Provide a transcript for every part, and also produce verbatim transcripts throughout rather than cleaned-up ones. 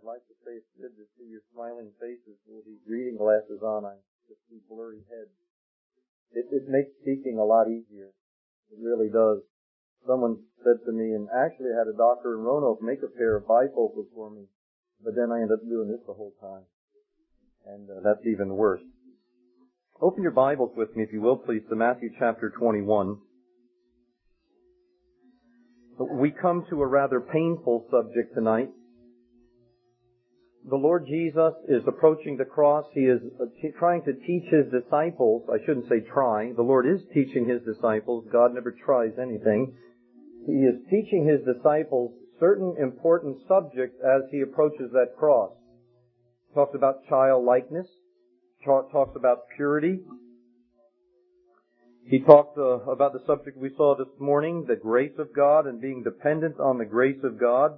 I'd like to say it's good to see your smiling faces with these reading glasses on. I just see blurry heads. It, it makes speaking a lot easier. It really does. Someone said to me, and actually I had a doctor in Roanoke make a pair of bifocals for me, but then I ended up doing this the whole time. And uh, that's even worse. Open your Bibles with me, if you will, please, to Matthew chapter twenty-one. We come to a rather painful subject tonight. The Lord Jesus is approaching the cross. He is trying to teach His disciples. I shouldn't say trying. The Lord is teaching His disciples. God never tries anything. He is teaching His disciples certain important subjects as He approaches that cross. He talks about childlikeness. Talks about purity. He talked uh, about the subject we saw this morning, the grace of God and being dependent on the grace of God.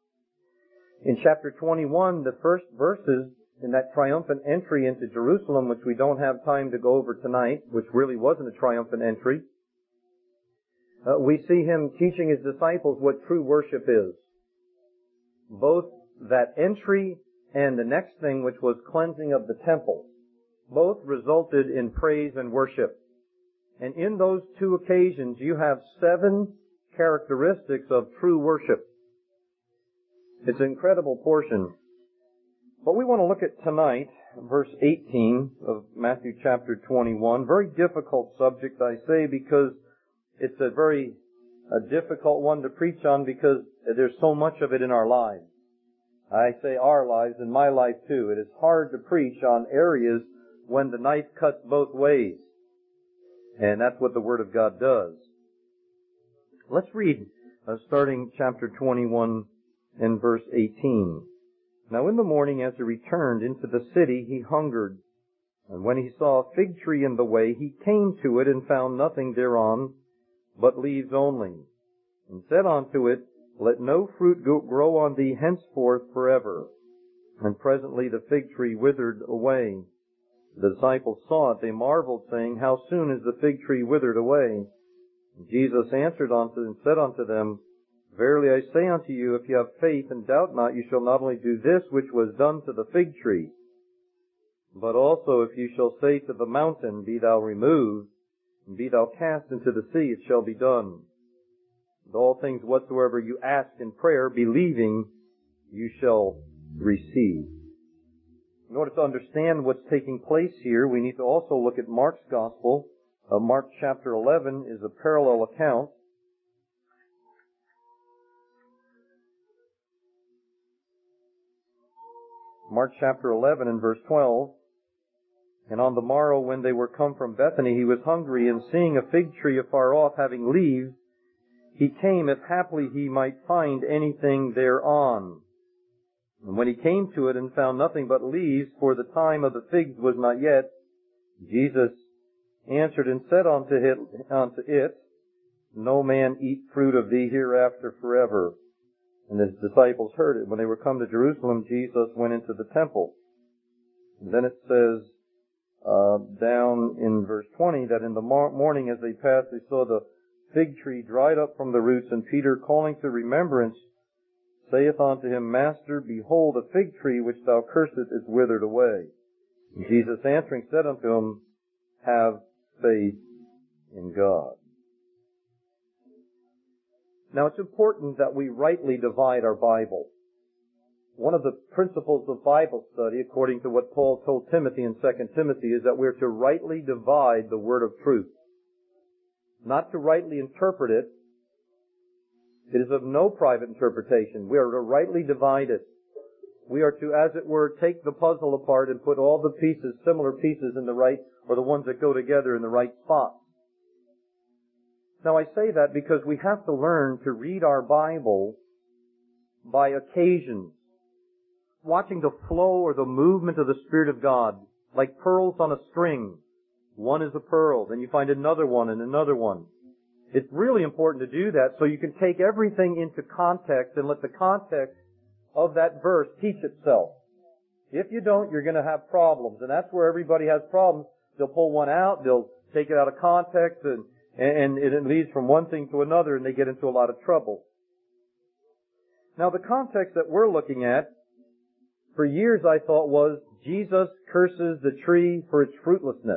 In chapter twenty-one, the first verses in that triumphant entry into Jerusalem, which we don't have time to go over tonight, which really wasn't a triumphant entry, uh, we see Him teaching His disciples what true worship is. Both that entry and the next thing, which was cleansing of the temple, both resulted in praise and worship. And in those two occasions, you have seven characteristics of true worship. It's an incredible portion. What we want to look at tonight, verse eighteen of Matthew chapter twenty-one, very difficult subject, I say, because it's a very a difficult one to preach on because there's so much of it in our lives. I say our lives, and my life too. It is hard to preach on areas when the knife cuts both ways. And that's what the Word of God does. Let's read, uh, starting chapter twenty-one and verse eighteen. Now in the morning as he returned into the city, he hungered. And when he saw a fig tree in the way, he came to it and found nothing thereon, but leaves only. And said unto it, Let no fruit grow on thee henceforth forever. And presently the fig tree withered away. The disciples saw it, they marveled, saying, How soon is the fig tree withered away? And Jesus answered unto them, and said unto them, Verily I say unto you, if you have faith and doubt not, you shall not only do this which was done to the fig tree, but also if you shall say to the mountain, Be thou removed, and be thou cast into the sea, it shall be done. And all things whatsoever you ask in prayer, believing, you shall receive. In order to understand what's taking place here, we need to also look at Mark's Gospel. Uh, Mark chapter eleven is a parallel account. Mark chapter eleven and verse twelve. And on the morrow when they were come from Bethany, he was hungry, and seeing a fig tree afar off, having leaves, he came, if haply he might find anything thereon. And when he came to it and found nothing but leaves, for the time of the figs was not yet, Jesus answered and said unto it, unto it, No man eat fruit of thee hereafter forever. And his disciples heard it. When they were come to Jerusalem, Jesus went into the temple. And then it says, uh, down in verse twenty, that in the morning as they passed, they saw the fig tree dried up from the roots, and Peter, calling to remembrance, saith unto him, Master, behold, a fig tree which thou cursedst is withered away. And Jesus answering said unto him, Have faith in God. Now it's important that we rightly divide our Bible. One of the principles of Bible study, according to what Paul told Timothy in Second Timothy, is that we're to rightly divide the word of truth. Not to rightly interpret it. It is of no private interpretation. We are to rightly divide it. We are to, as it were, take the puzzle apart and put all the pieces, similar pieces in the right, or the ones that go together in the right spot. Now I say that because we have to learn to read our Bible by occasions, watching the flow or the movement of the Spirit of God, like pearls on a string. One is a pearl, then you find another one and another one. It's really important to do that so you can take everything into context and let the context of that verse teach itself. If you don't, you're going to have problems, and that's where everybody has problems. They'll pull one out, they'll take it out of context, and, and it leads from one thing to another, and they get into a lot of trouble. Now, the context that we're looking at for years I thought was, Jesus curses the tree for its fruitlessness.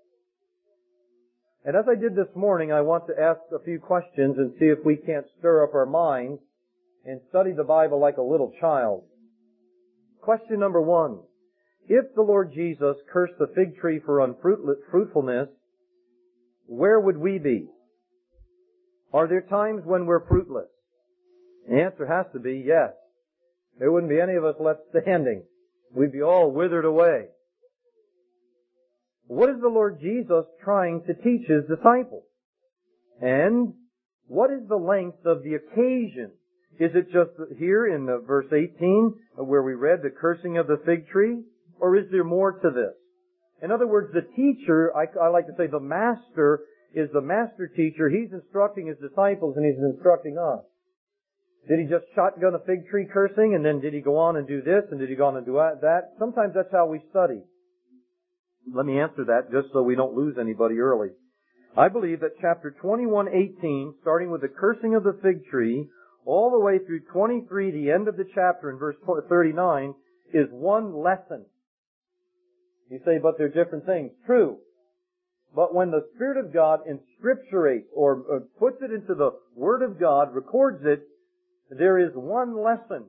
And as I did this morning, I want to ask a few questions and see if we can't stir up our minds and study the Bible like a little child. Question number one. If the Lord Jesus cursed the fig tree for unfruitfulness, where would we be? Are there times when we're fruitless? The answer has to be yes. There wouldn't be any of us left standing. We'd be all withered away. What is the Lord Jesus trying to teach His disciples? And what is the length of the occasion? Is it just here in the verse eighteen where we read the cursing of the fig tree? Or is there more to this? In other words, the teacher, I, I like to say the master, is the master teacher. He's instructing his disciples and he's instructing us. Did he just shotgun a fig tree cursing and then did he go on and do this and did he go on and do that? Sometimes that's how we study. Let me answer that just so we don't lose anybody early. I believe that chapter twenty-one eighteen, starting with the cursing of the fig tree, all the way through twenty-three, the end of the chapter in verse thirty-nine, is one lesson. You say, but they're different things. True. But when the Spirit of God inscripturates or, or puts it into the Word of God, records it, there is one lesson.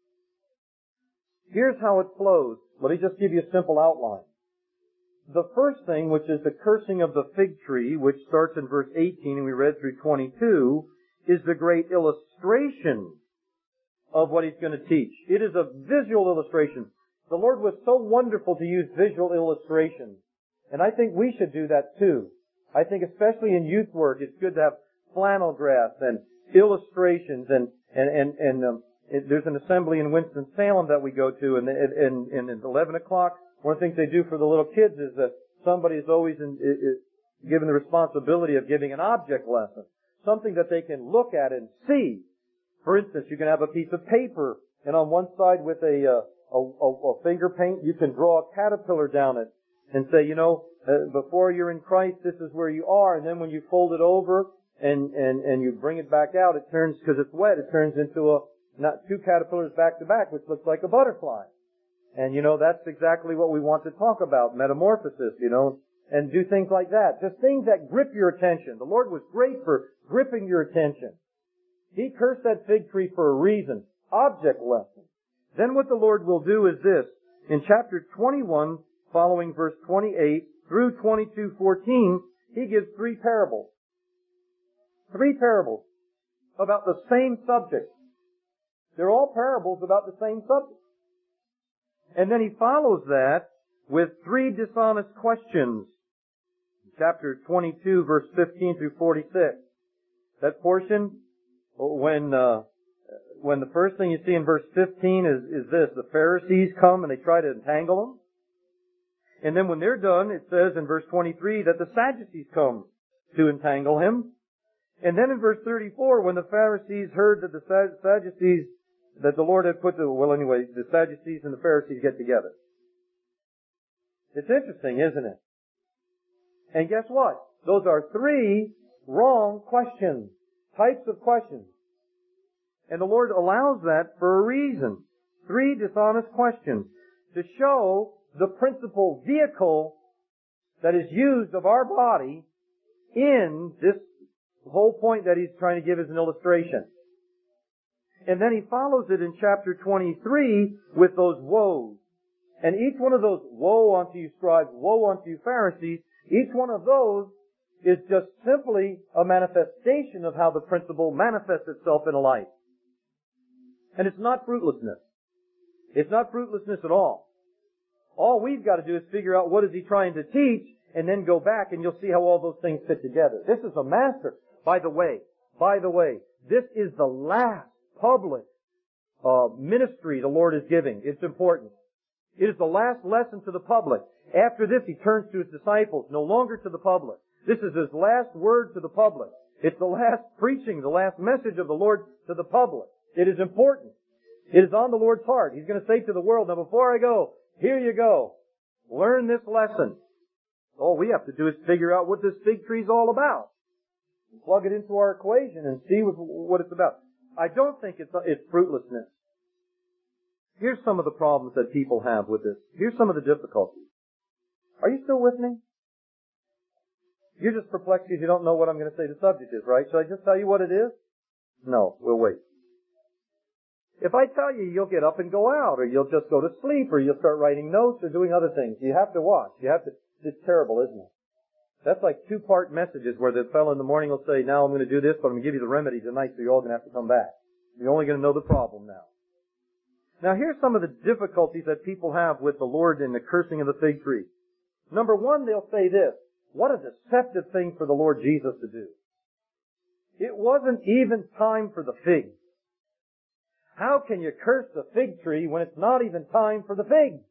Here's how it flows. Let me just give you a simple outline. The first thing, which is the cursing of the fig tree, which starts in verse eighteen and we read through twenty-two, is the great illustration of what He's going to teach. It is a visual illustration. The Lord was so wonderful to use visual illustrations. And I think we should do that too. I think especially in youth work, it's good to have flannel graphs and illustrations and, and, and, and um, it, there's an assembly in Winston-Salem that we go to and, and, and at eleven o'clock, one of the things they do for the little kids is that somebody is always in, is given the responsibility of giving an object lesson. Something that they can look at and see. For instance, you can have a piece of paper and on one side with a, uh, a, a, a finger paint, you can draw a caterpillar down it and say, you know, uh, before you're in Christ, this is where you are. And then when you fold it over and, and, and you bring it back out, it turns, because it's wet, it turns into a, not two caterpillars back to back, which looks like a butterfly. And you know, that's exactly what we want to talk about, metamorphosis, you know, and do things like that. Just things that grip your attention. The Lord was great for gripping your attention. He cursed that fig tree for a reason. Object lesson. Then what the Lord will do is this. In chapter twenty-one, following verse twenty-eight through twenty-two fourteen, He gives three parables. Three parables about the same subject. They're all parables about the same subject. And then He follows that with three dishonest questions. Chapter twenty-two, verse fifteen through forty-six. That portion, when uh, when the first thing you see in verse fifteen is, is this. The Pharisees come and they try to entangle Him. And then when they're done, it says in verse twenty-three that the Sadducees come to entangle Him. And then in verse thirty-four, when the Pharisees heard that the Sadducees, that the Lord had put the, well anyway, the Sadducees and the Pharisees get together. It's interesting, isn't it? And guess what? Those are three wrong questions. Types of questions. And the Lord allows that for a reason. Three dishonest questions. To show the principal vehicle that is used of our body in this whole point that He's trying to give as an illustration. And then He follows it in chapter twenty-three with those woes. And each one of those, woe unto you scribes, woe unto you Pharisees, each one of those is just simply a manifestation of how the principle manifests itself in a life. And it's not fruitlessness. It's not fruitlessness at all. All we've got to do is figure out what is He trying to teach and then go back and you'll see how all those things fit together. This is a master. By the way, by the way, this is the last public uh, ministry the Lord is giving. It's important. It is the last lesson to the public. After this, He turns to His disciples, no longer to the public. This is His last word to the public. It's the last preaching, the last message of the Lord to the public. It is important. It is on the Lord's heart. He's going to say to the world, now before I go, here you go. Learn this lesson. All we have to do is figure out what this fig tree is all about. Plug it into our equation and see what, what it's about. I don't think it's, it's fruitlessness. here's some of the problems that people have with this. Here's some of the difficulties. Are you still with me? You're just perplexed because you don't know what I'm going to say the subject is, right? Should I just tell you what it is? No, we'll wait. If I tell you, you'll get up and go out, or you'll just go to sleep, or you'll start writing notes or doing other things. You have to watch. You have to. It's terrible, isn't it? That's like two-part messages where the fellow in the morning will say, now I'm going to do this, but I'm going to give you the remedy tonight, so you're all going to have to come back. You're only going to know the problem now. Now here's some of the difficulties that people have with the Lord and the cursing of the fig tree. Number one, they'll say this, what a deceptive thing for the Lord Jesus to do. It wasn't even time for the figs. How can you curse the fig tree when it's not even time for the figs?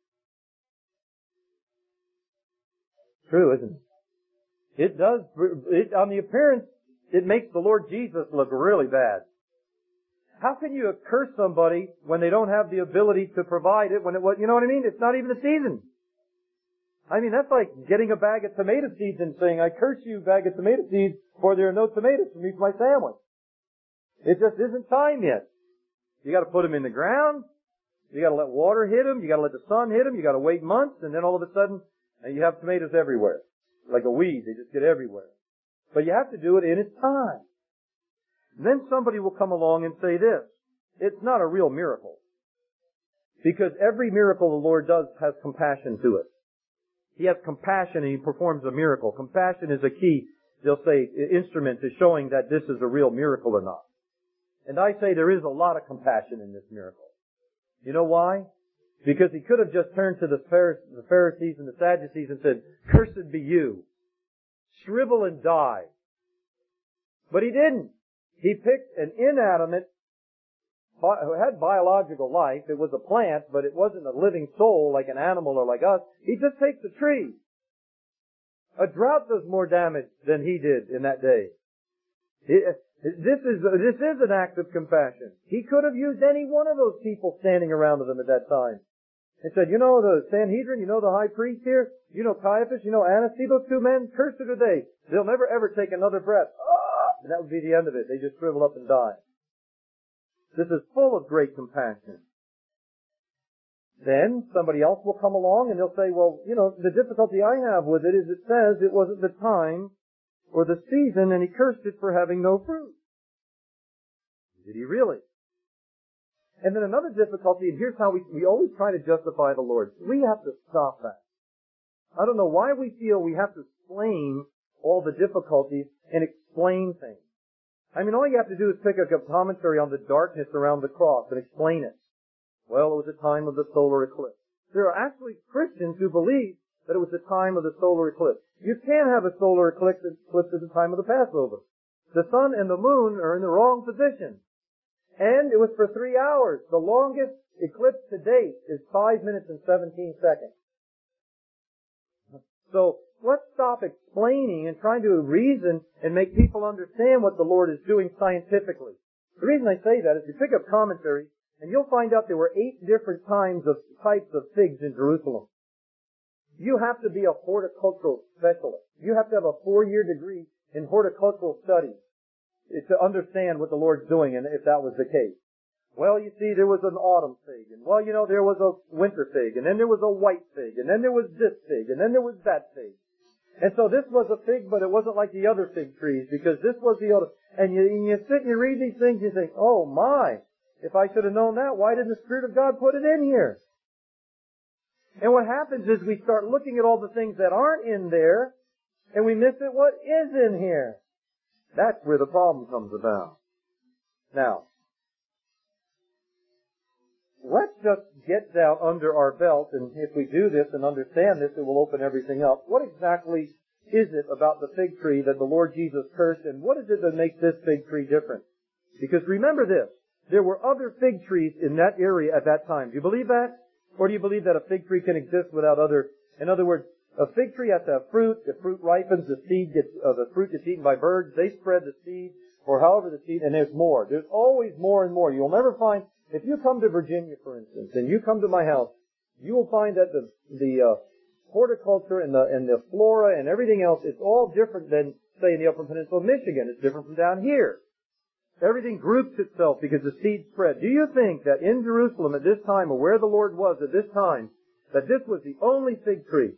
True, isn't it? It does, it, on the appearance, it makes the Lord Jesus look really bad. How can you curse somebody when they don't have the ability to provide it when it was, you know what I mean? It's not even the season. I mean, that's like getting a bag of tomato seeds and saying, I curse you, bag of tomato seeds, for there are no tomatoes for me for my sandwich. It just isn't time yet. You gotta put them in the ground. You gotta let water hit them. You gotta let the sun hit them. You gotta wait months, and then all of a sudden, you have tomatoes everywhere. Like a weed, they just get everywhere. But you have to do it in its time. And then somebody will come along and say this, it's not a real miracle. Because every miracle the Lord does has compassion to it. He has compassion and He performs a miracle. Compassion is a key, they'll say, instrument to showing that this is a real miracle or not. And I say there is a lot of compassion in this miracle. You know why? Because He could have just turned to the Pharisees and the Sadducees and said, cursed be you. Shrivel and die. But He didn't. He picked an inanimate, who had biological life. It was a plant, but it wasn't a living soul like an animal or like us. He just takes a tree. A drought does more damage than He did in that day. This is, this is an act of compassion. He could have used any one of those people standing around with Him at that time. And said, you know the Sanhedrin, you know the high priest here, you know Caiaphas, you know Annas, see those two men? Cursed are they. They'll never ever take another breath. Ah! And that would be the end of it. They just shrivel up and die. This is full of great compassion. Then somebody else will come along and they'll say, well, you know, the difficulty I have with it is it says it wasn't the time or the season and He cursed it for having no fruit. Did He really? And then another difficulty, and here's how we, we always try to justify the Lord. We have to stop that. I don't know why we feel we have to explain all the difficulties and explain things. I mean, all you have to do is pick up a commentary on the darkness around the cross and explain it. Well, it was the time of the solar eclipse. There are actually Christians who believe that it was the time of the solar eclipse. You can't have a solar eclipse at the time of the Passover. The sun and the moon are in the wrong position. And it was for three hours. The longest eclipse to date is five minutes and seventeen seconds. So, let's stop explaining and trying to reason and make people understand what the Lord is doing scientifically. The reason I say that is you pick up commentary and you'll find out there were eight different kinds of types of figs in Jerusalem. You have to be a horticultural specialist. You have to have a four-year degree in horticultural studies to understand what the Lord's doing, and if that was the case. Well, you see, there was an autumn fig, and well, you know, there was a winter fig, and then there was a white fig, and then there was this fig, and then there was that fig. And so this was a fig, but it wasn't like the other fig trees, because this was the other. And you, and you sit and you read these things, and you think, oh my, if I should have known that, why didn't the Spirit of God put it in here? And what happens is we start looking at all the things that aren't in there, and we miss at what is in here. That's where the problem comes about. Now, let's just get down under our belt, and if we do this and understand this, it will open everything up. What exactly is it about the fig tree that the Lord Jesus cursed, and what is it that makes this fig tree different? Because remember this, there were other fig trees in that area at that time. Do you believe that? Or do you believe that a fig tree can exist without other, in other words, a fig tree has to have fruit. The fruit ripens. The seed gets, uh, the fruit gets eaten by birds. They spread the seed, or however the seed, and there's more. There's always more and more. You'll never find, if you come to Virginia, for instance, and you come to my house, you will find that the, the, uh, horticulture and the, and the flora and everything else is all different than, say, in the Upper Peninsula of Michigan. It's different from down here. Everything groups itself because the seed spread. Do you think that in Jerusalem at this time, or where the Lord was at this time, that this was the only fig tree?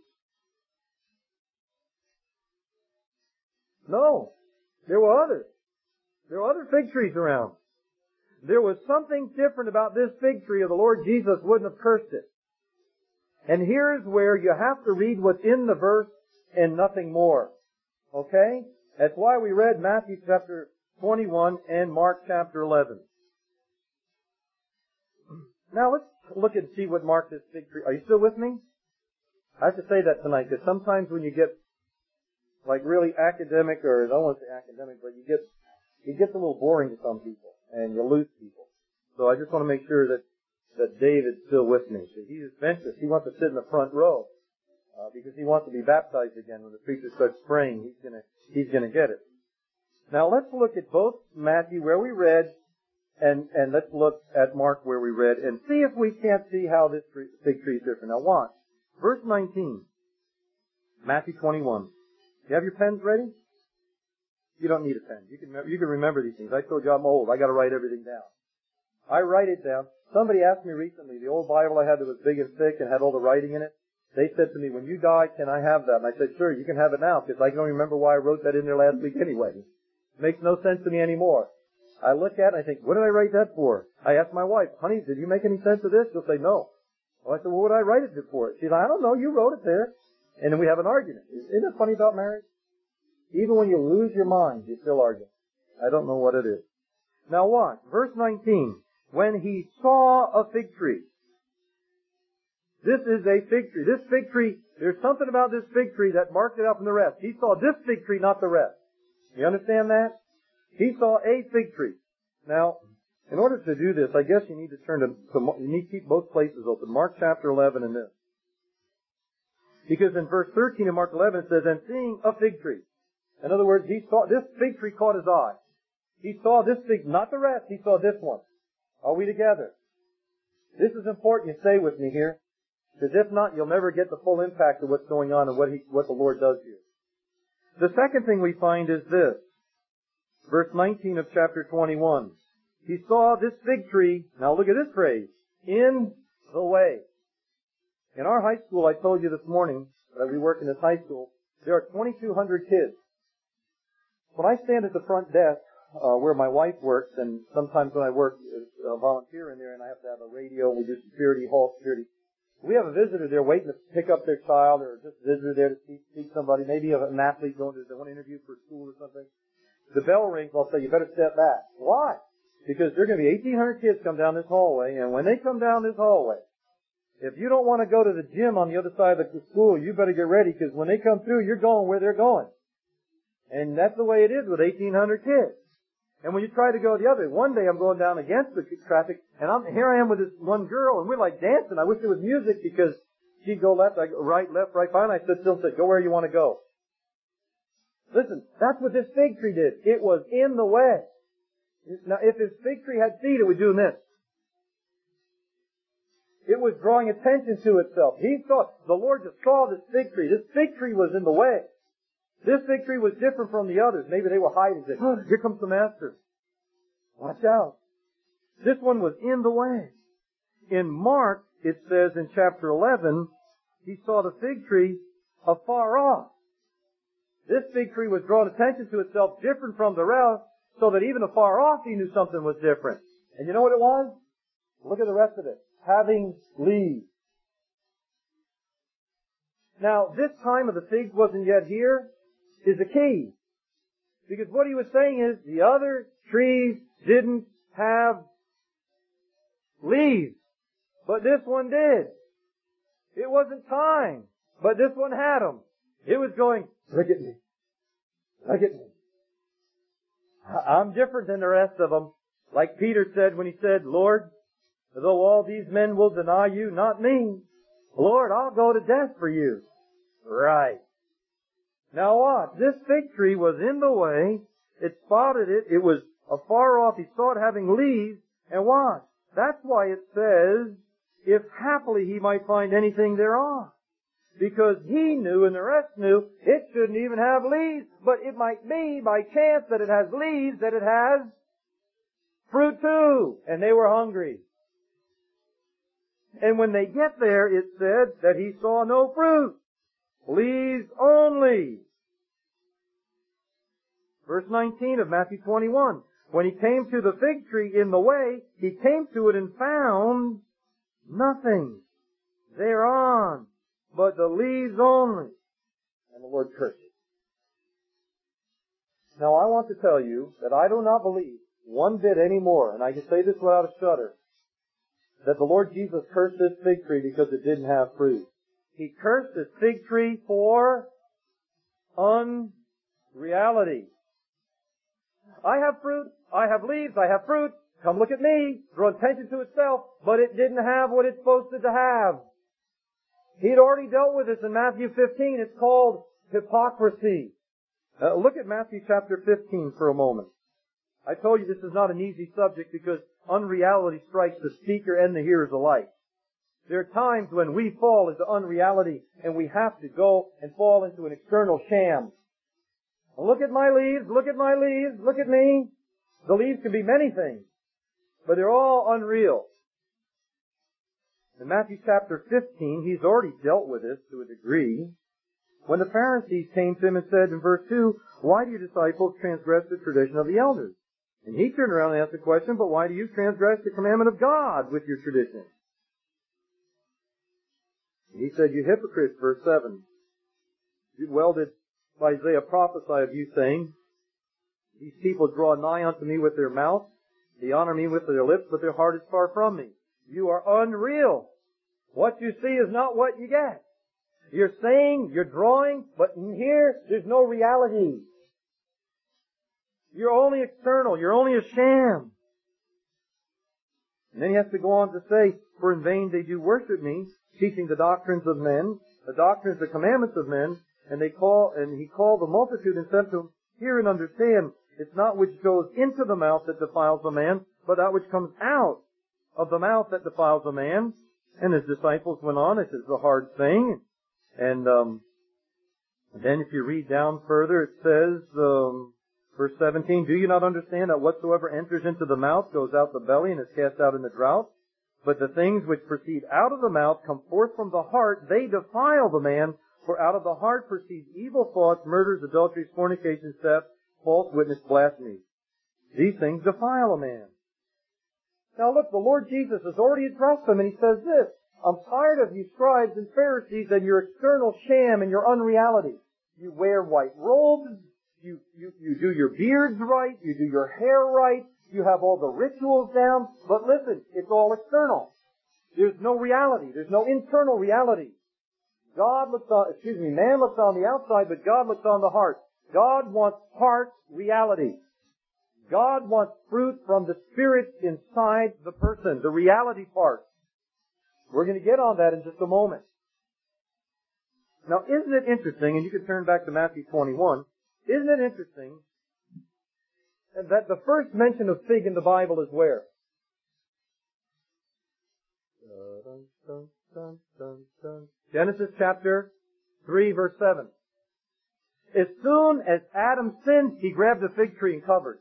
No. There were others. There were other fig trees around. There was something different about this fig tree, or the Lord Jesus wouldn't have cursed it. And here's where you have to read what's in the verse and nothing more. Okay? That's why we read Matthew chapter twenty-one and Mark chapter eleven. Now let's look and see what marked this fig tree. Are you still with me? I have to say that tonight, because sometimes when you get like really academic, or I don't want to say academic, but you get, it gets a little boring to some people, and you lose people. So I just want to make sure that, that David's still with me. So he's adventurous. He wants to sit in the front row, uh, because he wants to be baptized again. When the preacher starts praying, he's gonna, he's gonna get it. Now let's look at both Matthew where we read, and, and let's look at Mark where we read, and see if we can't see how this tree, fig tree is different. Now watch. Verse nineteen. Matthew twenty-one. You have your pens ready? You don't need a pen. You can, you can remember these things. I told you I'm old. I gotta write everything down. I write it down. Somebody asked me recently, the old Bible I had that was big and thick and had all the writing in it, they said to me, when you die, can I have that? And I said, sure, you can have it now, because I don't remember why I wrote that in there last week anyway. It makes no sense to me anymore. I look at it and I think, what did I write that for? I asked my wife, honey, did you make any sense of this? She'll say, no. Well, I said, well, what did I write it for? She's like, I don't know, you wrote it there. And then we have an argument. Isn't it funny about marriage? Even when you lose your mind, you still argue. I don't know what it is. Now watch. Verse nineteen. When he saw a fig tree. This is a fig tree. This fig tree, there's something about this fig tree that marked it out from the rest. He saw this fig tree, not the rest. You understand that? He saw a fig tree. Now, in order to do this, I guess you need to turn to, to you need to keep both places open. Mark chapter eleven and this. Because in verse thirteen of Mark eleven it says, and seeing a fig tree. In other words, he saw, this fig tree caught his eye. He saw this fig, not the rest, he saw this one. Are we together? This is important you stay with me here. Because if not, you'll never get the full impact of what's going on and what he, what the Lord does here. The second thing we find is this. Verse nineteen of chapter twenty-one. He saw this fig tree, now look at this phrase, in the way. In our high school, I told you this morning, that we work in this high school, there are twenty-two hundred kids. When I stand at the front desk, uh, where my wife works, and sometimes when I work, uh, volunteer in there, and I have to have a radio, we do security, hall security. We have a visitor there waiting to pick up their child, or just a visitor there to see, see somebody, maybe an athlete going to, they want to interview for school or something. The bell rings, I'll say, you better step back. Why? Because there are going to be eighteen hundred kids come down this hallway, and when they come down this hallway, if you don't want to go to the gym on the other side of the school, you better get ready, because when they come through, you're going where they're going. And that's the way it is with eighteen hundred kids. And when you try to go the other, one day I'm going down against the traffic, and I'm, here I am with this one girl, and we're like dancing. I wish there was music, because she'd go left, I go right, left, right. Finally I stood still and said, go where you want to go. Listen, that's what this fig tree did. It was in the way. Now, if this fig tree had seed, it would do this. It was drawing attention to itself. He saw, the Lord just saw this fig tree. This fig tree was in the way. This fig tree was different from the others. Maybe they were hiding. Said, oh, here comes the master. Watch out. This one was in the way. In Mark, it says in chapter eleven, he saw the fig tree afar off. This fig tree was drawing attention to itself different from the rest, so that even afar off he knew something was different. And you know what it was? Look at the rest of it. Having leaves. Now, this time of the figs wasn't yet here is the key. Because what he was saying is the other trees didn't have leaves, but this one did. It wasn't time, but this one had them. It was going, look at me. Look at me. I'm different than the rest of them. Like Peter said when he said, Lord, though all these men will deny you, not me. Lord, I'll go to death for you. Right. Now watch. This fig tree was in the way. It spotted it. It was afar off. He saw it having leaves. And watch. That's why it says, if happily he might find anything thereon. Because he knew and the rest knew it shouldn't even have leaves. But it might be by chance that it has leaves, that it has fruit too. And they were hungry. And when they get there, it said that he saw no fruit. Leaves only. Verse nineteen of Matthew twenty-one. When he came to the fig tree in the way, he came to it and found nothing thereon, but the leaves only. And the Lord cursed it. Now I want to tell you that I do not believe one bit anymore, and I can say this without a shudder, that the Lord Jesus cursed this fig tree because it didn't have fruit. He cursed this fig tree for unreality. I have fruit, I have leaves, I have fruit. Come look at me. Draw attention to itself, but it didn't have what it's supposed to have. He'd already dealt with this in Matthew fifteen. It's called hypocrisy. Uh, look at Matthew chapter fifteen for a moment. I told you this is not an easy subject because unreality strikes the speaker and the hearers alike. There are times when we fall into unreality and we have to go and fall into an external sham. Look at my leaves, look at my leaves, look at me. The leaves can be many things, but they're all unreal. In Matthew chapter fifteen, he's already dealt with this to a degree. When the Pharisees came to him and said in verse two, why do your disciples transgress the tradition of the elders? And he turned around and asked the question, but why do you transgress the commandment of God with your tradition? And he said, you hypocrites, verse seven. Well did Isaiah prophesy of you, saying, these people draw nigh unto me with their mouth, they honor me with their lips, but their heart is far from me. You are unreal. What you see is not what you get. You're saying, you're drawing, but in here, there's no reality. You're only external. You're only a sham. And then he has to go on to say, for in vain they do worship me, teaching the doctrines of men, the doctrines, the commandments of men, and they call, and he called the multitude and said to them, hear and understand, it's not which goes into the mouth that defiles a man, but that which comes out of the mouth that defiles a man. And his disciples went on, this is a hard thing. And um, then if you read down further, it says, um, verse seventeen, do you not understand that whatsoever enters into the mouth goes out the belly and is cast out in the drought? But the things which proceed out of the mouth come forth from the heart, they defile the man. For out of the heart proceed evil thoughts, murders, adulteries, fornications, theft, false witness, blasphemy. These things defile a man. Now look, the Lord Jesus has already addressed them, and he says this, I'm tired of you scribes and Pharisees and your external sham and your unreality. You wear white robes, you, you, you do your beards right, you do your hair right, you have all the rituals down, but listen, it's all external. There's no reality, there's no internal reality. God looks on, excuse me, man looks on the outside, but God looks on the heart. God wants heart reality. God wants fruit from the Spirit inside the person, the reality part. We're going to get on that in just a moment. Now, isn't it interesting, and you can turn back to Matthew twenty-one, isn't it interesting that the first mention of fig in the Bible is where? Dun, dun, dun, dun, dun. Genesis chapter three, verse seven. As soon as Adam sinned, he grabbed a fig tree and covered.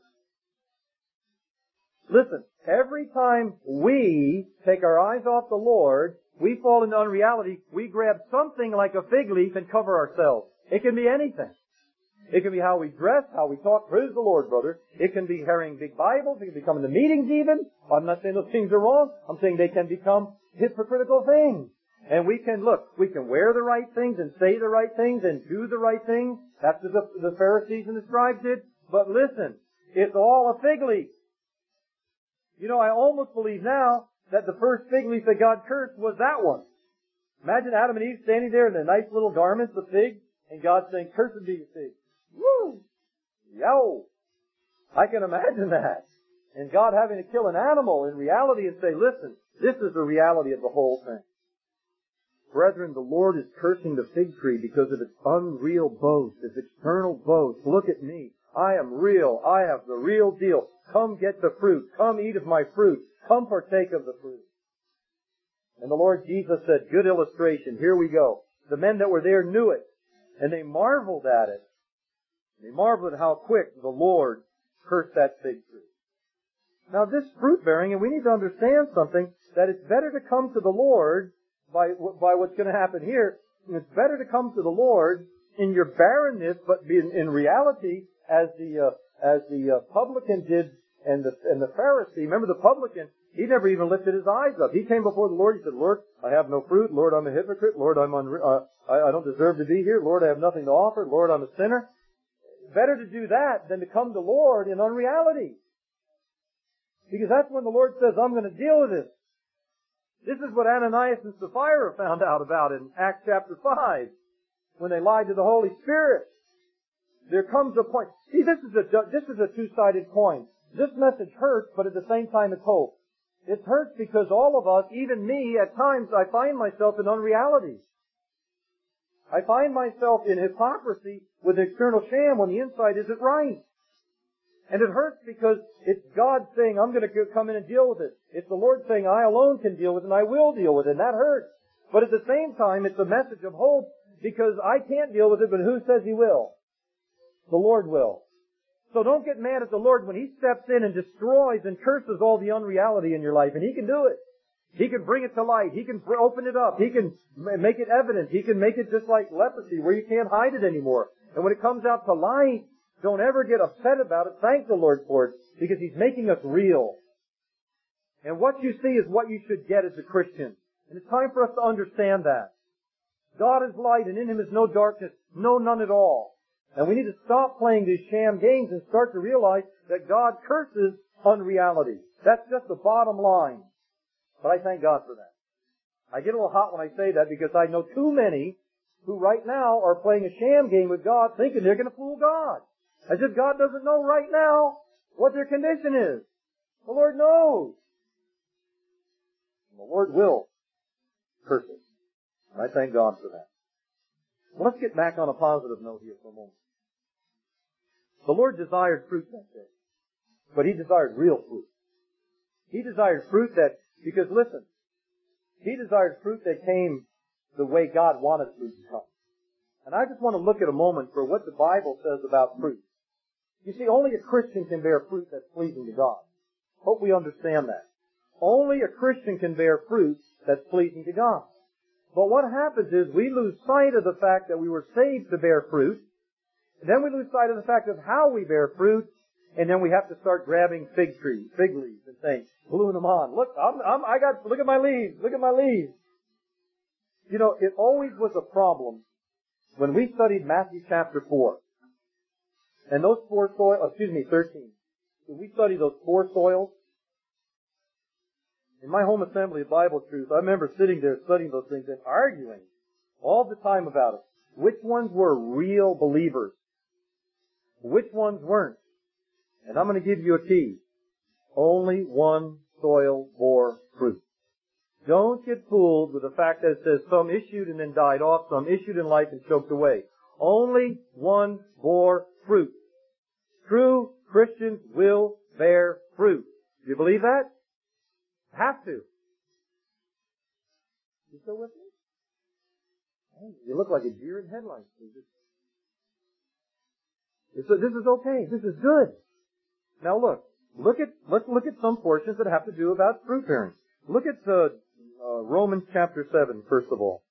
Listen, every time we take our eyes off the Lord, we fall into unreality, we grab something like a fig leaf and cover ourselves. It can be anything. It can be how we dress, how we talk. Praise the Lord, brother. It can be carrying big Bibles. It can be coming to meetings even. I'm not saying those things are wrong. I'm saying they can become hypocritical things. And we can, look, we can wear the right things and say the right things and do the right things. That's what the, the Pharisees and the scribes did. But listen, it's all a fig leaf. You know, I almost believe now that the first fig leaf that God cursed was that one. Imagine Adam and Eve standing there in their nice little garments of figs, and God saying, cursed be you fig. Woo! Yo! I can imagine that. And God having to kill an animal in reality and say, listen, this is the reality of the whole thing. Brethren, the Lord is cursing the fig tree because of its unreal boast, its external boast. Look at me. I am real. I have the real deal. Come get the fruit. Come eat of my fruit. Come partake of the fruit. And the Lord Jesus said, good illustration. Here we go. The men that were there knew it, and they marveled at it. They marveled at how quick the Lord cursed that fig tree. Now this fruit bearing, and we need to understand something, that it's better to come to the Lord by, by what's going to happen here. And it's better to come to the Lord in your barrenness, but be in, in reality, as the, uh, as the uh, publican did and the, and the Pharisee. Remember the publican, he never even lifted his eyes up. He came before the Lord, he said, Lord, I have no fruit. Lord, I'm a hypocrite. Lord, I'm unre- uh, I, I don't deserve to be here. Lord, I have nothing to offer. Lord, I'm a sinner. Better to do that than to come to the Lord in unreality. Because that's when the Lord says, I'm going to deal with this. This is what Ananias and Sapphira found out about in Acts chapter five, when they lied to the Holy Spirit. There comes a point. See, this is a, this is a two-sided coin. This message hurts, but at the same time it's hope. It hurts because all of us, even me, at times I find myself in unreality. I find myself in hypocrisy with external sham when the inside isn't right. And it hurts because it's God saying, I'm going to come in and deal with it. It's the Lord saying, I alone can deal with it, and I will deal with it. And that hurts. But at the same time, it's a message of hope, because I can't deal with it, but who says He will? The Lord will. So don't get mad at the Lord when He steps in and destroys and curses all the unreality in your life. And He can do it. He can bring it to light. He can open it up. He can make it evident. He can make it just like leprosy, where you can't hide it anymore. And when it comes out to light, don't ever get upset about it. Thank the Lord for it, because He's making us real. And what you see is what you should get as a Christian. And it's time for us to understand that. God is light, and in Him is no darkness, no, none at all. And we need to stop playing these sham games and start to realize that God curses unreality. That's just the bottom line. But I thank God for that. I get a little hot when I say that, because I know too many who right now are playing a sham game with God, thinking they're going to fool God. As if God doesn't know right now what their condition is. The Lord knows. And the Lord will curse it. And I thank God for that. Well, let's get back on a positive note here for a moment. The Lord desired fruit that day. But He desired real fruit. He desired fruit that, because listen, He desired fruit that came the way God wanted fruit to come. And I just want to look at a moment for what the Bible says about fruit. You see, only a Christian can bear fruit that's pleasing to God. Hope we understand that. Only a Christian can bear fruit that's pleasing to God. But what happens is we lose sight of the fact that we were saved to bear fruit. And then we lose sight of the fact of how we bear fruit. And then we have to start grabbing fig trees, fig leaves, and saying, gluing them on. Look, I'm, I'm, I got, look at my leaves, look at my leaves. You know, it always was a problem when we studied Matthew chapter four. And those four soils, excuse me, thirteen. When we studied those four soils, in my home assembly of Bible Truth, I remember sitting there studying those things and arguing all the time about it. Which ones were real believers? Which ones weren't? And I'm going to give you a key. Only one soil bore fruit. Don't get fooled with the fact that it says some issued and then died off, some issued in life and choked away. Only one bore fruit. True Christians will bear fruit. Do you believe that? Have to. You still with me? Hey, you look like a deer in headlights. This is okay. This is good. Now look, look at, let's look at some portions that have to do about fruit bearing. Look at uh, uh, Romans chapter seven, first of all.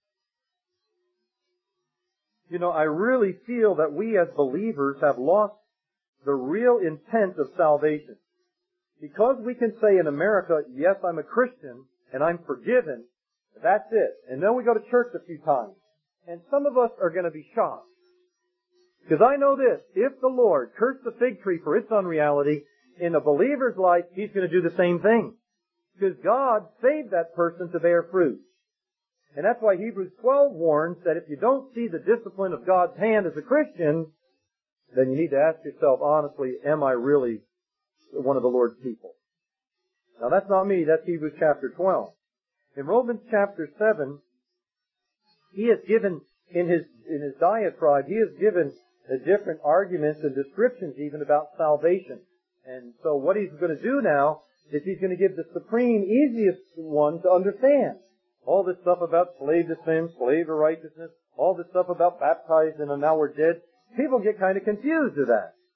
You know, I really feel that we as believers have lost the real intent of salvation. Because we can say in America, yes, I'm a Christian, and I'm forgiven, that's it. And then we go to church a few times. And some of us are going to be shocked. Because I know this, if the Lord cursed the fig tree for its unreality, in a believer's life, He's going to do the same thing. Because God saved that person to bear fruit. And that's why Hebrews twelve warns that if you don't see the discipline of God's hand as a Christian, then you need to ask yourself honestly, am I really one of the Lord's people? Now that's not me, that's Hebrews chapter twelve. In Romans chapter seven, he has given, in his, in his diatribe, he has given the different arguments and descriptions even about salvation. And so what he's going to do now is he's going to give the supreme, easiest one to understand. All this stuff about slave to sin, slave to righteousness, all this stuff about baptized and now we're dead. People get kind of confused with that.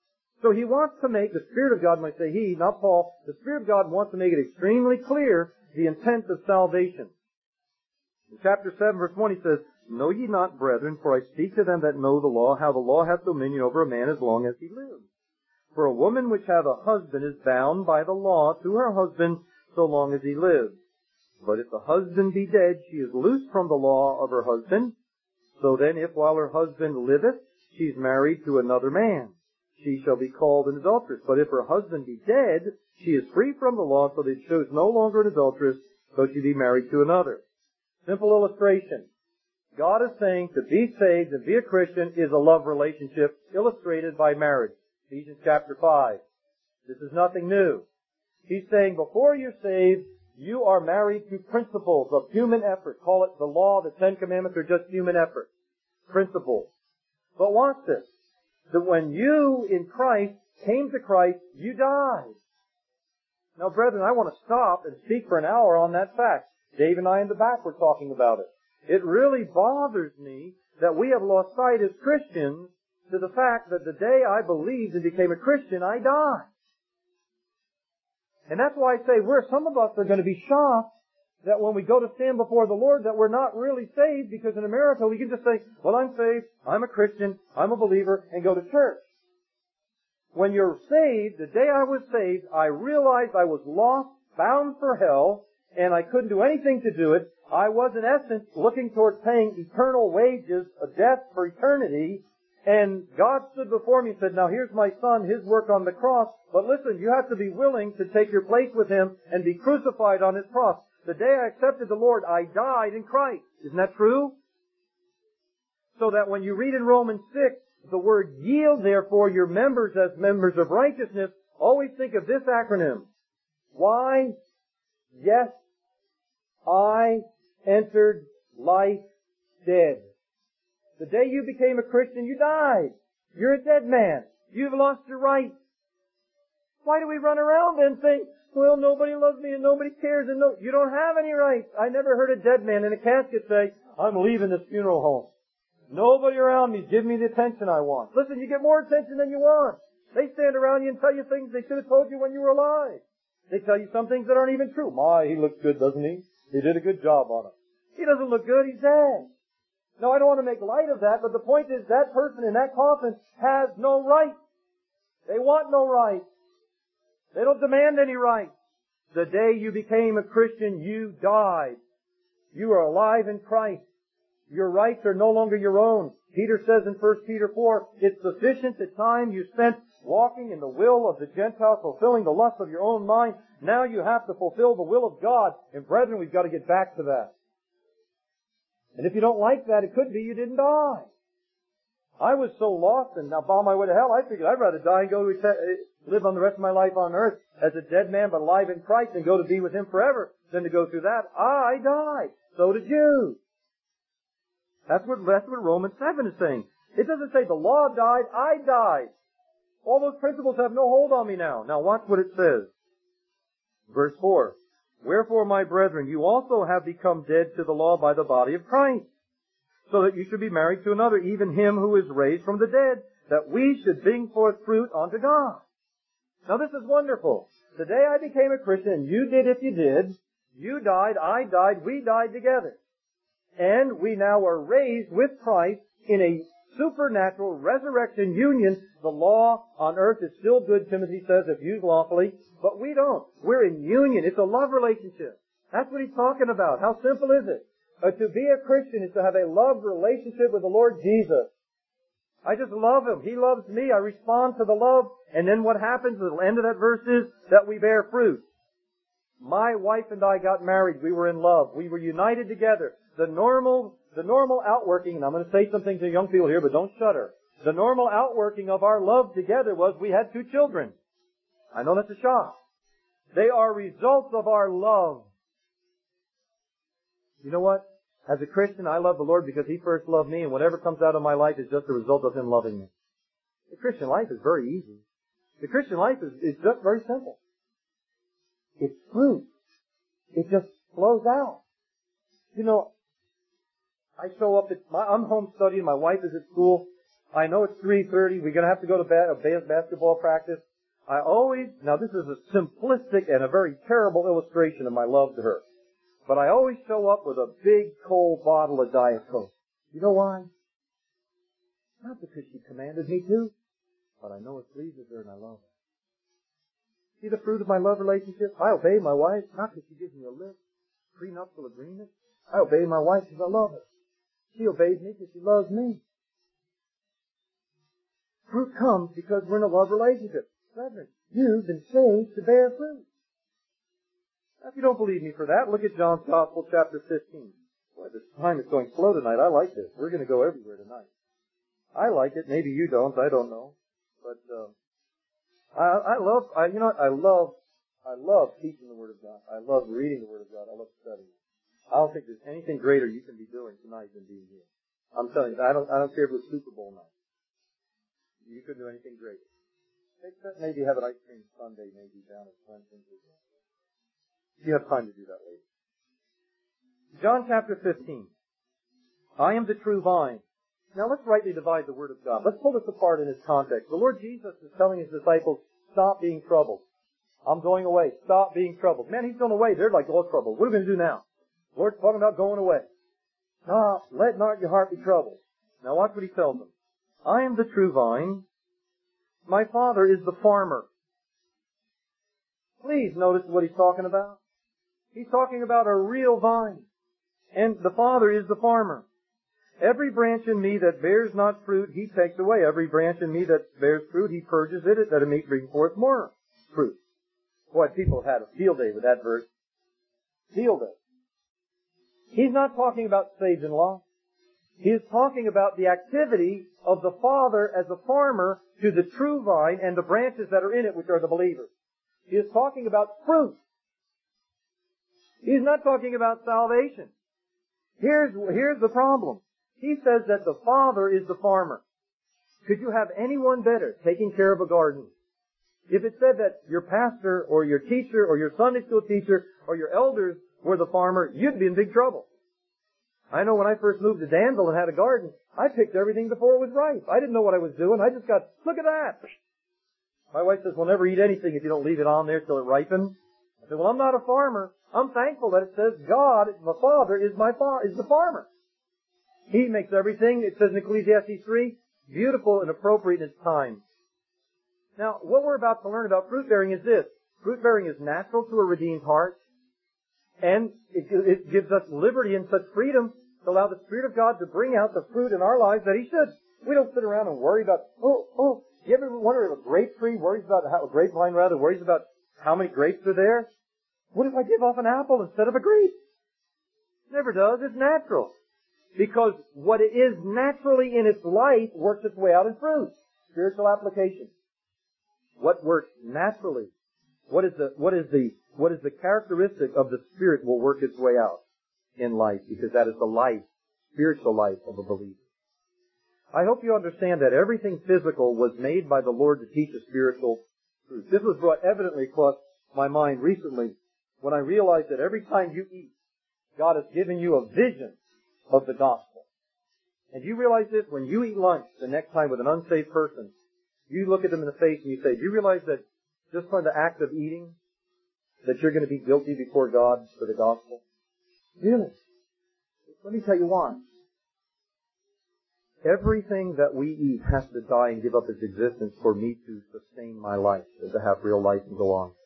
So he wants to make, the Spirit of God, might say he, not Paul, the Spirit of God wants to make it extremely clear the intent of salvation. In chapter seven, verse one, he says, Know ye not, brethren, for I speak to them that know the law, how the law hath dominion over a man as long as he lives. For a woman which hath a husband is bound by the law to her husband so long as he lives. But if the husband be dead, she is loosed from the law of her husband. So then, if while her husband liveth, she is married to another man, she shall be called an adulteress. But if her husband be dead, she is free from the law, so that she is no longer an adulteress, though she be married to another. Simple illustration. God is saying to be saved and be a Christian is a love relationship illustrated by marriage. Ephesians chapter five. This is nothing new. He's saying before you're saved, you are married to principles of human effort. Call it the law, the Ten Commandments are just human effort. Principles. But watch this. That when you in Christ came to Christ, you died. Now brethren, I want to stop and speak for an hour on that fact. Dave and I in the back were talking about it. It really bothers me that we have lost sight as Christians to the fact that the day I believed and became a Christian, I died. And that's why I say we're, some of us are going to be shocked that when we go to stand before the Lord that we're not really saved, because in America we can just say, well, I'm saved, I'm a Christian, I'm a believer, and go to church. When you're saved, the day I was saved, I realized I was lost, bound for hell, and I couldn't do anything to do it. I was, in essence, looking towards paying eternal wages, a debt for eternity, and God stood before me and said, now here's my son, his work on the cross, but listen, you have to be willing to take your place with him and be crucified on his cross. The day I accepted the Lord, I died in Christ. Isn't that true? So that when you read in Romans six, the word yield therefore your members as members of righteousness, always think of this acronym. Why? Yes, I entered life dead. The day you became a Christian, you died. You're a dead man. You've lost your rights. Why do we run around then saying, well, nobody loves me and nobody cares and no, you don't have any rights. I never heard a dead man in a casket say, I'm leaving this funeral home. Nobody around me is giving me the attention I want. Listen, you get more attention than you want. They stand around you and tell you things they should have told you when you were alive. They tell you some things that aren't even true. My, he looks good, doesn't he? He did a good job on him. He doesn't look good, he's dead. No, I don't want to make light of that, but the point is that person in that coffin has no right. They want no right. They don't demand any right. The day you became a Christian, you died. You are alive in Christ. Your rights are no longer your own. Peter says in First Peter four, it's sufficient the time you spent walking in the will of the Gentiles, fulfilling the lust of your own mind. Now you have to fulfill the will of God. And brethren, we've got to get back to that. And if you don't like that, it could be you didn't die. I was so lost and now on my way to hell, I figured I'd rather die and go to live on the rest of my life on earth as a dead man but alive in Christ and go to be with Him forever than to go through that. I died. So did you. That's what, that's what Romans seven is saying. It doesn't say the law died, I died. All those principles have no hold on me now. Now watch what it says. Verse four. Wherefore, my brethren, you also have become dead to the law by the body of Christ, so that you should be married to another, even him who is raised from the dead, that we should bring forth fruit unto God. Now this is wonderful. The day I became a Christian, and you did if you did, you died, I died, we died together. And we now are raised with Christ in a supernatural resurrection union. The law on earth is still good, Timothy says, if used lawfully, but we don't. We're in union. It's a love relationship. That's what he's talking about. How simple is it? Uh, to be a Christian is to have a love relationship with the Lord Jesus. I just love Him. He loves me. I respond to the love. And then what happens at the end of that verse is that we bear fruit. My wife and I got married. We were in love. We were united together. The normal, the normal outworking, and I'm going to say something to young people here, but don't shudder. The normal outworking of our love together was we had two children. I know that's a shock. They are results of our love. You know what? As a Christian, I love the Lord because He first loved me, and whatever comes out of my life is just a result of Him loving me. The Christian life is very easy. The Christian life is, is just very simple. It's fruit. It just flows out. You know, I show up at my, I'm home studying, my wife is at school. I know it's three thirty. We're going to have to go to ba- a basketball practice. I always, now this is a simplistic and a very terrible illustration of my love to her. But I always show up with a big cold bottle of Diet Coke. You know why? Not because she commanded me to, but I know it pleases her and I love her. See the fruit of my love relationship? I obey my wife, not because she gives me a lift, prenuptial agreement. I obey my wife because I love her. She obeys me because she loves me. Fruit comes because we're in a love relationship. Brethren, you've been saved to bear fruit. Now, if you don't believe me for that, look at John's Gospel, chapter fifteen. Boy, this time is going slow tonight. I like this. We're going to go everywhere tonight. I like it. Maybe you don't. I don't know. But uh, I, I love. I, you know what? I love. I love teaching the Word of God. I love reading the Word of God. I love studying. I don't think there's anything greater you can be doing tonight than being here. I'm telling you. I don't. I don't care if it's Super Bowl night. You couldn't do anything greater. Except maybe have an ice cream sundae maybe down at Clemson. You have time to do that later. John chapter fifteen. I am the true vine. Now let's rightly divide the Word of God. Let's pull this apart in its context. The Lord Jesus is telling His disciples, stop being troubled. I'm going away. Stop being troubled. Man, He's going away. They're like all troubled. What are we going to do now? The Lord's talking about going away. Stop. Let not your heart be troubled. Now watch what He tells them. I am the true vine. My Father is the farmer. Please notice what He's talking about. He's talking about a real vine. And the Father is the farmer. Every branch in me that bears not fruit, He takes away. Every branch in me that bears fruit, He purges it, that it may bring forth more fruit. Boy, people had a field day with that verse. Field day. He's not talking about saved and lost. He is talking about the activity of the Father as a farmer to the true vine and the branches that are in it, which are the believers. He is talking about fruit. He's not talking about salvation. Here's, here's the problem. He says that the Father is the farmer. Could you have anyone better taking care of a garden? If it said that your pastor or your teacher or your Sunday school teacher or your elders were the farmer, you'd be in big trouble. I know when I first moved to Danville and had a garden, I picked everything before it was ripe. I didn't know what I was doing. I just got, look at that. My wife says, we'll never eat anything if you don't leave it on there till it ripens. I said, well, I'm not a farmer. I'm thankful that it says God, the Father, is my fa- is the farmer. He makes everything, it says in Ecclesiastes three, beautiful and appropriate in its time. Now, what we're about to learn about fruit bearing is this. Fruit bearing is natural to a redeemed heart, and it, it gives us liberty and such freedom to allow the Spirit of God to bring out the fruit in our lives that He should. We don't sit around and worry about, oh, oh, you ever wonder if a grape tree worries about, how, a grapevine rather, worries about how many grapes are there? What if I give off an apple instead of a grape? Never does. It's natural. Because what it is naturally in its life works its way out in fruit. Spiritual application. What works naturally? What is the, what is the, what is the characteristic of the Spirit will work its way out in life? Because that is the life, spiritual life of a believer. I hope you understand that everything physical was made by the Lord to teach a spiritual truth. This was brought evidently across my mind recently when I realized that every time you eat, God has given you a vision of the gospel. And you realize this, when you eat lunch the next time with an unsaved person, you look at them in the face and you say, do you realize that just by the act of eating, that you're going to be guilty before God for the gospel? Really? Let me tell you why. Everything that we eat has to die and give up its existence for me to sustain my life, to have real life and go on.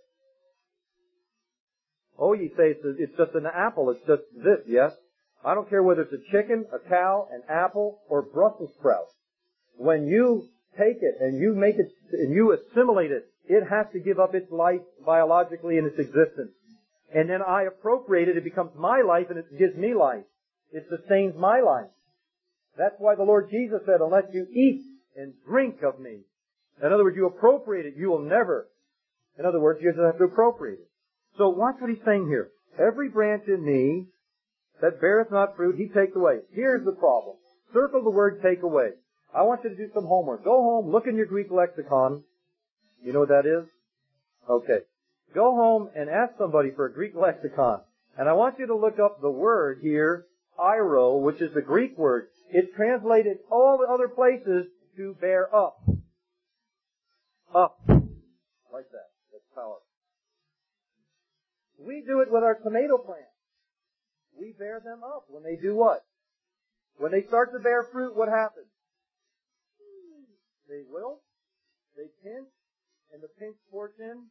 Oh, you say it's, a, it's just an apple, it's just this, yes? I don't care whether it's a chicken, a cow, an apple, or Brussels sprouts. When you take it and you make it, and you assimilate it, it has to give up its life biologically in its existence. And then I appropriate it, it becomes my life and it gives me life. It sustains my life. That's why the Lord Jesus said, unless you eat and drink of me. In other words, you appropriate it, you will never. In other words, you just have to appropriate it. So watch what He's saying here. Every branch in me that beareth not fruit, He takes away. Here's the problem. Circle the word take away. I want you to do some homework. Go home, look in your Greek lexicon. You know what that is? Okay. Go home and ask somebody for a Greek lexicon. And I want you to look up the word here, eiro, which is the Greek word. It's translated all the other places to bear up. Up. Like that. That's power. We do it with our tomato plants. We bear them up. When they do what? When they start to bear fruit, what happens? They wilt, they pinch, and the pinch portion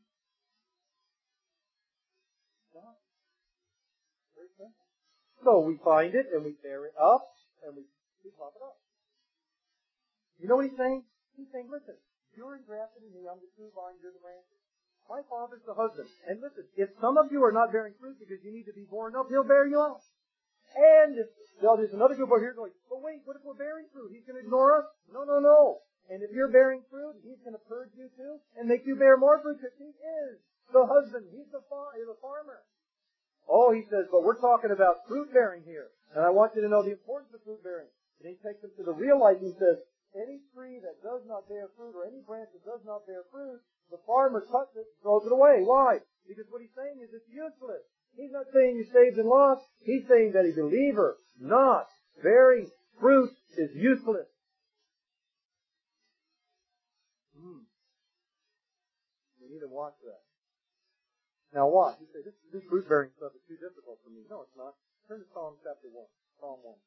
stops. Very simple. So we find it, and we bear it up, and we, we pop it up. You know what he's saying? He's saying, listen, you're engrafted in me, I'm the true vine, you're the branches. My Father's the husband. And listen, if some of you are not bearing fruit because you need to be born up, He'll bear you up. And if, well, there's another group over here going, but wait, what if we're bearing fruit? He's going to ignore us? No, no, no. And if you're bearing fruit, He's going to purge you too and make you bear more fruit because He is the husband. He's the, fa- he's the farmer. Oh, he says, but we're talking about fruit bearing here. And I want you to know the importance of fruit bearing. And he takes them to the real life and he says, any tree that does not bear fruit or any branch that does not bear fruit, the farmer cuts it and throws it away. Why? Because what he's saying is it's useless. He's not saying you're saved and lost. He's saying that a believer not bearing fruit is useless. Hmm. We need to watch that. Now watch. You say, this, this fruit-bearing stuff is too difficult for me. No, it's not. Turn to Psalm chapter one. Psalm one.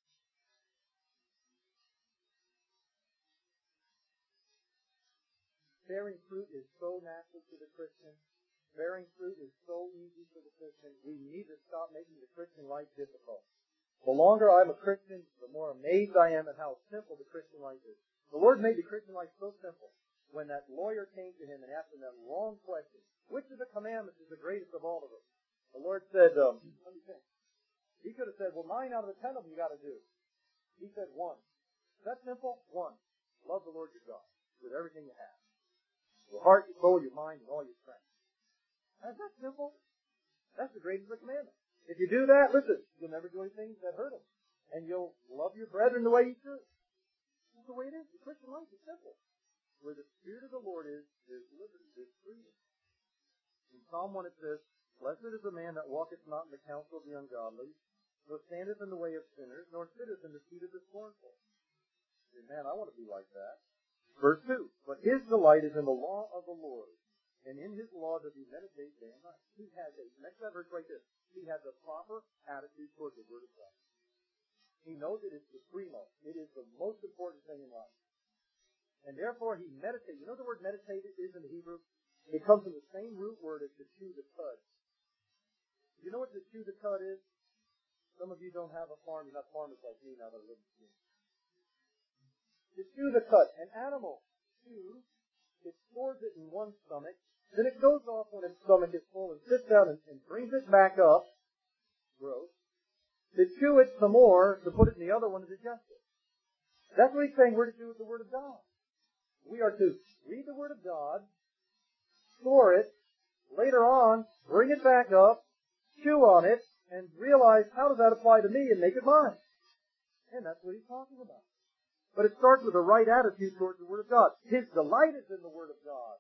Bearing fruit is so natural to the Christian. Bearing fruit is so easy for the Christian. We need to stop making the Christian life difficult. The longer I'm a Christian, the more amazed I am at how simple the Christian life is. The Lord made the Christian life so simple. When that lawyer came to Him and asked Him that wrong question, which of the commandments is the greatest of all of them? The Lord said, um, let me think. He could have said, well, nine out of the ten of them you got to do. He said one. Is that simple? One. Love the Lord your God with everything you have. Your heart, your soul, your mind, and all your strength. That's that simple. That's the greatest of the commandments. If you do that, listen, you'll never do anything that hurt them. And you'll love your brethren the way you should. That's the way it is. The Christian life is simple. Where the Spirit of the Lord is, there's liberty, there's freedom. In Psalm one it says, blessed is the man that walketh not in the counsel of the ungodly, nor standeth in the way of sinners, nor sitteth in the seat of the scornful. Say, man, I want to be like that. Verse two, but his delight is in the law of the Lord, and in his law does he meditate day and night. He has a, next that verse right there, he has a proper attitude toward the Word of God. He knows it is the primo. It is the most important thing in life. And therefore he meditates. You know the word meditate is in the Hebrew? It comes from the same root word as to chew the cud. You know what the chew the cud is? Some of you don't have a farm. You're not farmers like me now that I live in the To chew the cud. An animal chews, it stores it in one stomach, then it goes off when its stomach is full and sits down and, and brings it back up, gross, to chew it some more, to put it in the other one to digest it. That's what he's saying we're to do with the Word of God. We are to read the Word of God, store it, later on, bring it back up, chew on it, and realize how does that apply to me and make it mine. And that's what he's talking about. But it starts with a right attitude towards the Word of God. His delight is in the Word of God.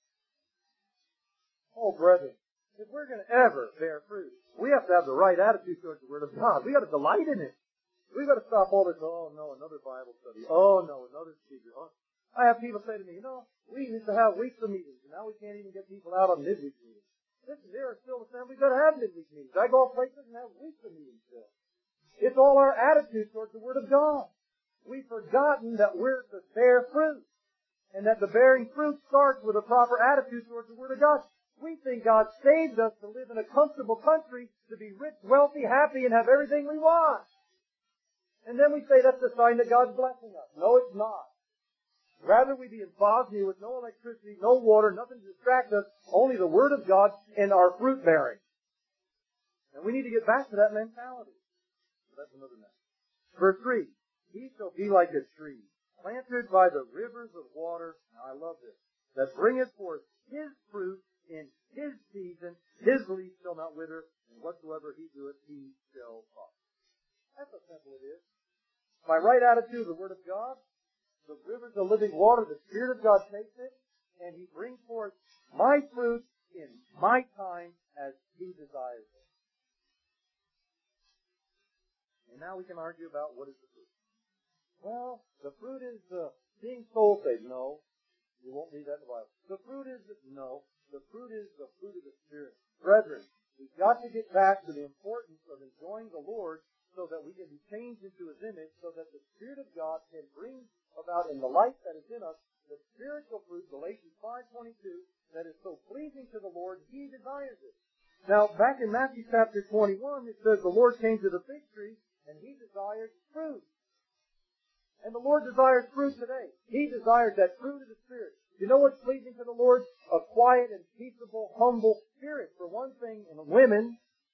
Oh, brethren, if we're going to ever bear fruit, we have to have the right attitude towards the Word of God. We've got to delight in it. We've got to stop all this, oh no, another Bible study. Oh no, another speaker. Oh. I have people say to me, you know, we used to have weeks of meetings, and now we can't even get people out on midweek meetings. Listen, there are still assemblies that have midweek meetings. I go places and have weeks of meetings still. It's all our attitude towards the Word of God. We've forgotten that we're to bear fruit, and that the bearing fruit starts with a proper attitude towards the Word of God. We think God saved us to live in a comfortable country, to be rich, wealthy, happy, and have everything we want. And then we say that's a sign that God's blessing us. No, it's not. Rather, we be in Bosnia with no electricity, no water, nothing to distract us, only the Word of God and our fruit bearing. And we need to get back to that mentality. That's another matter. Verse three, he shall be like a tree, planted by the rivers of water, now I love this, that bringeth forth his fruit in his season, his leaf shall not wither, and whatsoever he doeth, he shall prosper. That's how simple it is. My right attitude of the Word of God, the rivers of living water, the Spirit of God takes it, and He brings forth my fruit in my time as He desires it. And now we can argue about what is the fruit. Well, the fruit is, uh, being soul saved. No. You won't read that in the Bible. The fruit is, no. The fruit is the fruit of the Spirit. Brethren, we've got to get back to the importance of enjoying the Lord so that we can be changed into His image, so that the Spirit of God can bring about in the life that is in us the spiritual fruit, Galatians five twenty-two, that is so pleasing to the Lord, He desires it. Now, back in Matthew chapter twenty-one, it says the Lord came to the fig tree, and He desired fruit. And the Lord desires fruit today. He desires that fruit of the Spirit. You know what's pleasing to the Lord? A quiet and peaceable, humble spirit, for one thing, in women.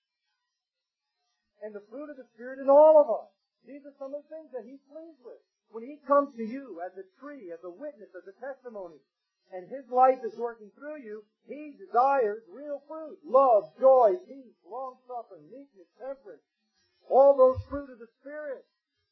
And the fruit of the Spirit in all of us. These are some of the things that He's pleased with. When He comes to you as a tree, as a witness, as a testimony, and His life is working through you, He desires real fruit. Love, joy, peace, long-suffering, meekness, temperance. All those fruit of the Spirit.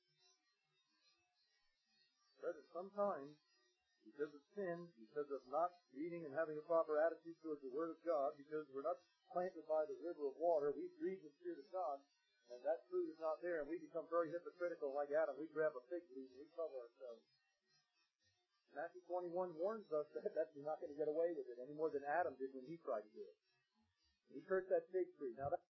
But sometimes, because of sin, because of not reading and having a proper attitude towards the Word of God, because we're not planted by the river of water, we grieve the Spirit of God, and that fruit is not there, and we become very hypocritical like Adam. We grab a fig leaf and we cover ourselves. Matthew twenty-one warns us that, that you're not going to get away with it any more than Adam did when he tried to do it. He cursed that fig tree. Now, that